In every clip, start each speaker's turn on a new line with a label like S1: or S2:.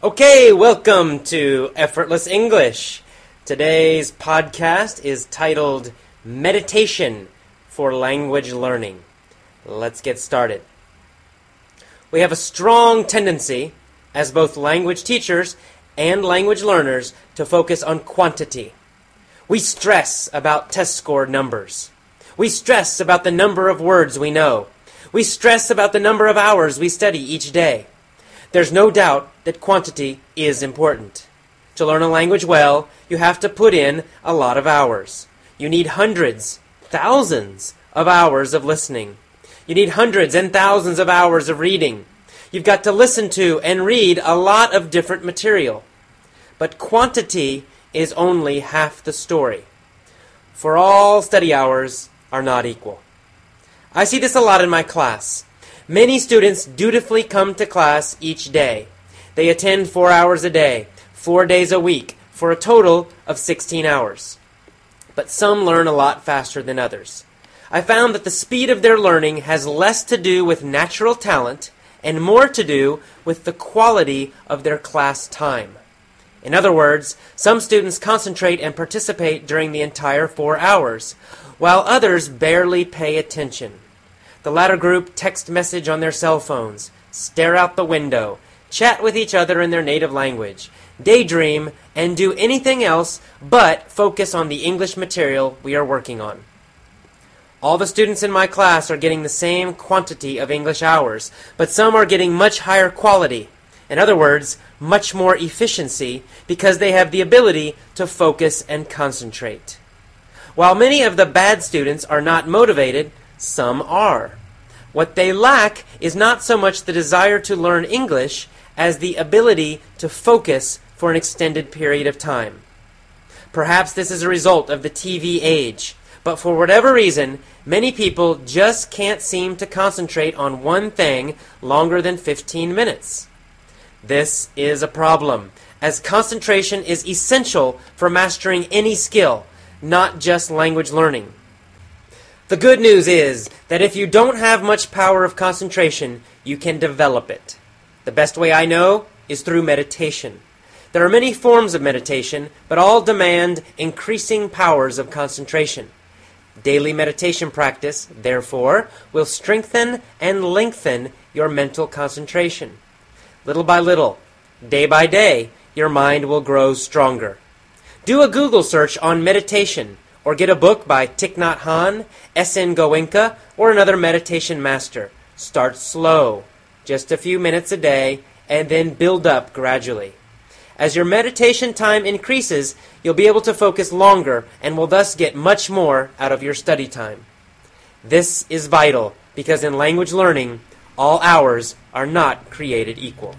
S1: Okay, welcome to Effortless English. Today's podcast is titled Meditation for Language Learning. Let's get started. We have a strong tendency, as both language teachers and language learners, to focus on quantity. We stress about test score numbers. We stress about the number of words we know. We stress about the number of hours we study each day. There's no doubt that quantity is important. To learn a language well, you have to put in a lot of hours. You need hundreds, thousands of hours of listening. You need hundreds and thousands of hours of reading. You've got to listen to and read a lot of different material. But quantity is only half the story. For all study hours are not equal. I see this a lot in my class. Many students dutifully come to class each day. They attend 4 hours a day, 4 days a week, for a total of 16 hours. But some learn a lot faster than others. I found that the speed of their learning has less to do with natural talent and more to do with the quality of their class time. In other words, some students concentrate and participate during the entire 4 hours, while others barely pay attention. The latter group text message on their cell phones, stare out the window, chat with each other in their native language, daydream, and do anything else but focus on the English material we are working on. All the students in my class are getting the same quantity of English hours, but some are getting much higher quality. In other words, much more efficiency because they have the ability to focus and concentrate. While many of the bad students are not motivated, some are. What they lack is not so much the desire to learn English as the ability to focus for an extended period of time. Perhaps this is a result of the TV age, but for whatever reason, many people just can't seem to concentrate on one thing longer than 15 minutes. This is a problem, as concentration is essential for mastering any skill, not just language learning. The good news is that if you don't have much power of concentration, you can develop it. The best way I know is through meditation. There are many forms of meditation, but all demand increasing powers of concentration. Daily meditation practice, therefore, will strengthen and lengthen your mental concentration. Little by little, day by day, your mind will grow stronger. Do a Google search on meditation, or get a book by Thich Nhat Hanh, S.N. Goenka, or another meditation master. Start slow, just a few minutes a day, and then build up gradually. As your meditation time increases, you'll be able to focus longer and will thus get much more out of your study time. This is vital because in language learning, all hours are not created equal.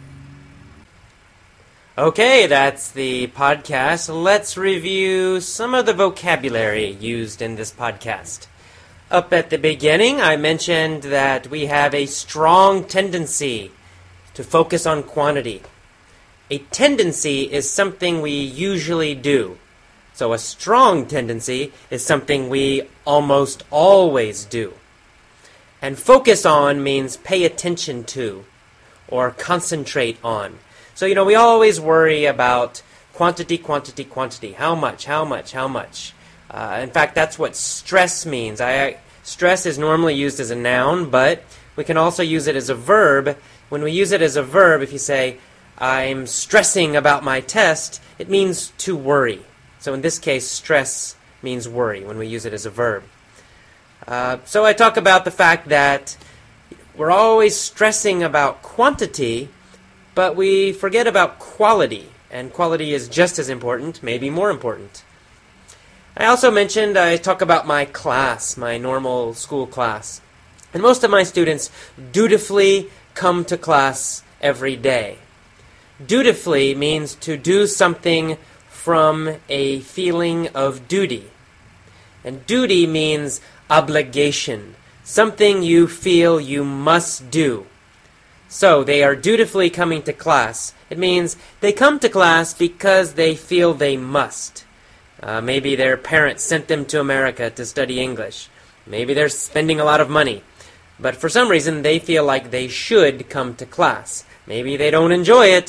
S1: Okay, that's the podcast. Let's review some of the vocabulary used in this podcast. Up at the beginning, I mentioned that we have a strong tendency to focus on quantity. A tendency is something we usually do. So a strong tendency is something we almost always do. And focus on means pay attention to or concentrate on. So, we always worry about quantity. How much? In fact, that's what stress means. Stress is normally used as a noun, but we can also use it as a verb. When we use it as a verb, if you say, I'm stressing about my test, it means to worry. So in this case, stress means worry when we use it as a verb. So I talk about the fact that we're always stressing about quantity, but we forget about quality, and quality is just as important, maybe more important. I also mentioned I talk about my class, my normal school class. And most of my students dutifully come to class every day. Dutifully means to do something from a feeling of duty. And duty means obligation, something you feel you must do. So they are dutifully coming to class. It means they come to class because they feel they must. Maybe their parents sent them to America to study English. Maybe they're spending a lot of money. But for some reason, they feel like they should come to class. Maybe they don't enjoy it,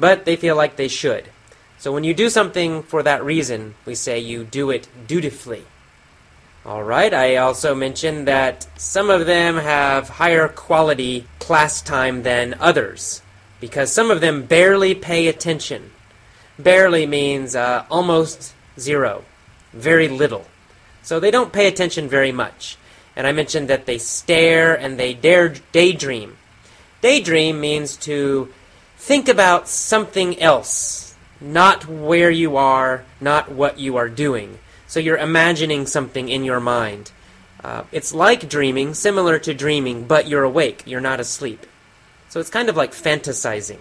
S1: but they feel like they should. So when you do something for that reason, we say you do it dutifully. All right, I also mentioned that some of them have higher quality class time than others because some of them barely pay attention. Barely means almost zero, very little. So they don't pay attention very much. And I mentioned that they stare and they daydream. Daydream means to think about something else, not where you are, not what you are doing. So you're imagining something in your mind. It's like dreaming, similar to dreaming, but you're awake, you're not asleep. So it's kind of like fantasizing.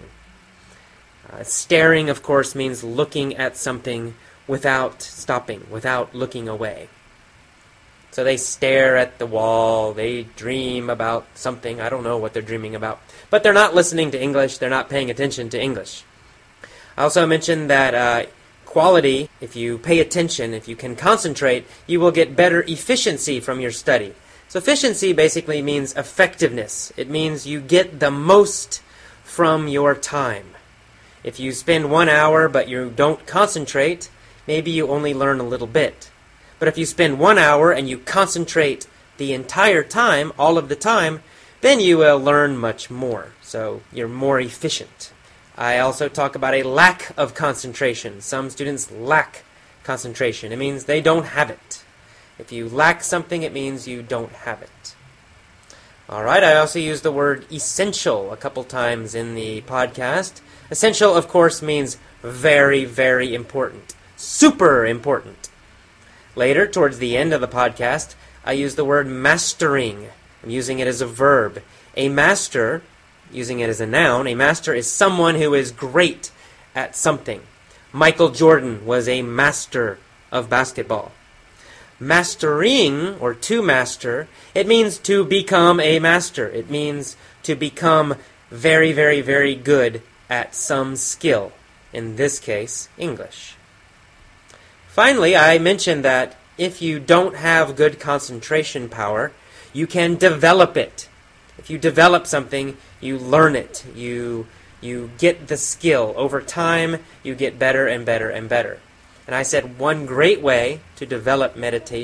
S1: Staring, of course, means looking at something without stopping, without looking away. So they stare at the wall, they dream about something, I don't know what they're dreaming about. But they're not listening to English, they're not paying attention to English. I also mentioned that quality, if you pay attention, if you can concentrate, you will get better efficiency from your study. So efficiency basically means effectiveness. It means you get the most from your time. If you spend 1 hour but you don't concentrate, maybe you only learn a little bit. But if you spend 1 hour and you concentrate the entire time, all of the time, then you will learn much more. So you're more efficient. I also talk about a lack of concentration. Some students lack concentration. It means they don't have it. If you lack something, it means you don't have it. All right, I also use the word essential a couple times in the podcast. Essential, of course, means very, very important. Super important. Later, towards the end of the podcast, I use the word mastering. I'm using it as a verb. A master, using it as a noun, a master is someone who is great at something. Michael Jordan was a master of basketball. Mastering, or to master, it means to become a master. It means to become very, very, very good at some skill. In this case, English. Finally, I mentioned that if you don't have good concentration power, you can develop it. If you develop something, you learn it. You get the skill. Over time, you get better and better and better. And I said one great way to develop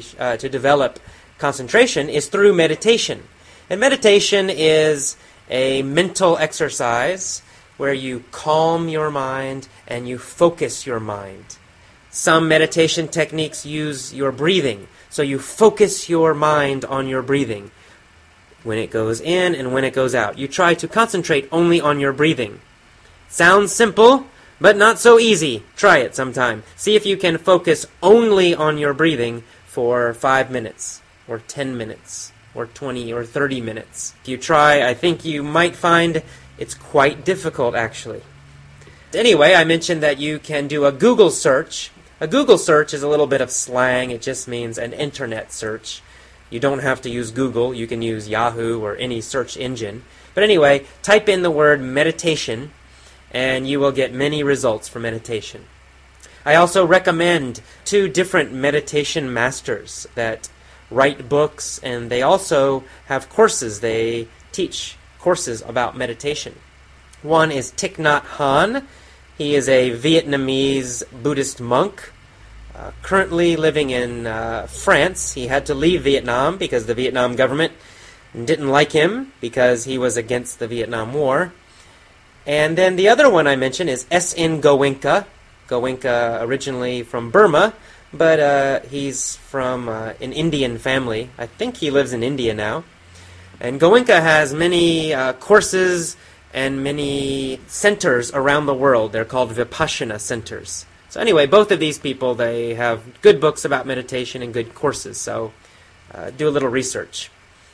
S1: concentration is through meditation. And meditation is a mental exercise where you calm your mind and you focus your mind. Some meditation techniques use your breathing, so you focus your mind on your breathing when it goes in and when it goes out. You try to concentrate only on your breathing. Sounds simple, but not so easy. Try it sometime. See if you can focus only on your breathing for 5 minutes, or 10 minutes, or 20 or 30 minutes. If you try, I think you might find it's quite difficult, actually. Anyway, I mentioned that you can do a Google search. A Google search is a little bit of slang. It just means an internet search. You don't have to use Google. You can use Yahoo or any search engine. But anyway, type in the word meditation, and you will get many results for meditation. I also recommend 2 different meditation masters that write books, and they also have courses. They teach courses about meditation. One is Thich Nhat Hanh. He is a Vietnamese Buddhist monk, currently living in France. He had to leave Vietnam because the Vietnam government didn't like him because he was against the Vietnam War. And then the other one I mentioned is S.N. Goenka. Goenka originally from Burma, but he's from an Indian family. I think he lives in India now. And Goenka has many courses and many centers around the world. They're called Vipassana centers. So anyway, both of these people, they have good books about meditation and good courses. So do a little research.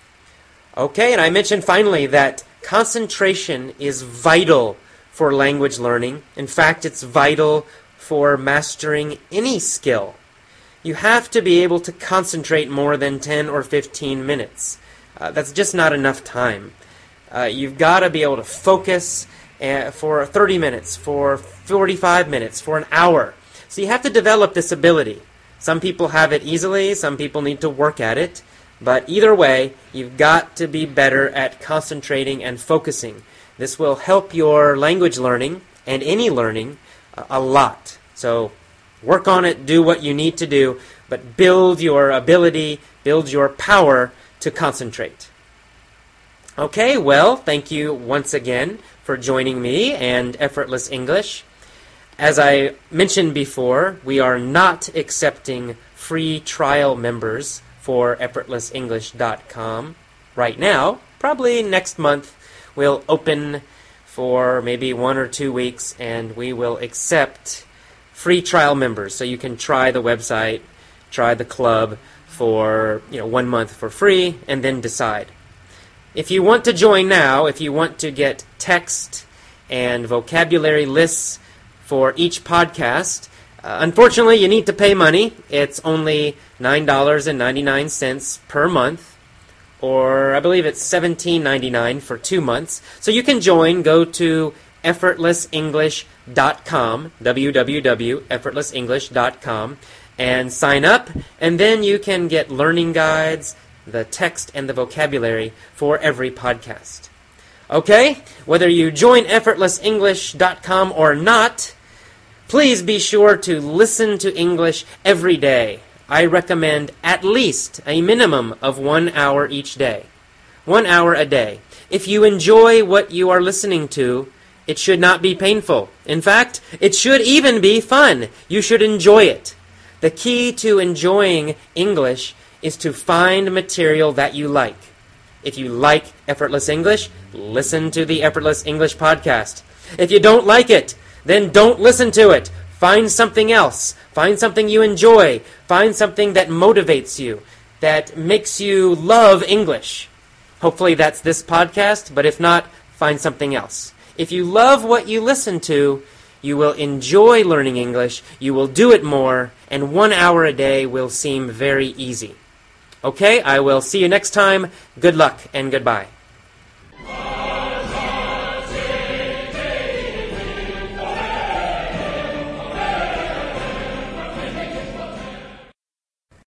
S1: Okay, and I mentioned finally that concentration is vital for language learning. In fact, it's vital for mastering any skill. You have to be able to concentrate more than 10 or 15 minutes. That's just not enough time. You've got to be able to focus for 30 minutes, for 45 minutes, for an hour. So you have to develop this ability. Some people have it easily, some people need to work at it. But either way, you've got to be better at concentrating and focusing. This will help your language learning and any learning a lot. So work on it, do what you need to do, but build your ability, build your power to concentrate. Okay, well, thank you once again for joining me and Effortless English. As I mentioned before, we are not accepting free trial members for effortlessenglish.com right now. Probably next month we'll open for maybe 1 or 2 weeks, and we will accept free trial members. So you can try the website, try the club for 1 month for free, and then decide. If you want to join now, if you want to get text and vocabulary lists for each podcast, unfortunately you need to pay money. It's only $9.99 per month, or I believe it's $17.99 for 2 months. So you can join. Go to effortlessenglish.com, www.effortlessenglish.com, and sign up, and then you can get learning guides, the text and the vocabulary for every podcast. Okay? Whether you join effortlessenglish.com or not, please be sure to listen to English every day. I recommend at least a minimum of 1 hour each day. 1 hour a day. If you enjoy what you are listening to, it should not be painful. In fact, it should even be fun. You should enjoy it. The key to enjoying English is to find material that you like. If you like Effortless English, listen to the Effortless English podcast. If you don't like it, then don't listen to it. Find something else. Find something you enjoy. Find something that motivates you, that makes you love English. Hopefully that's this podcast, but if not, find something else. If you love what you listen to, you will enjoy learning English, you will do it more, and 1 hour a day will seem very easy. Okay, I will see you next time. Good luck and goodbye.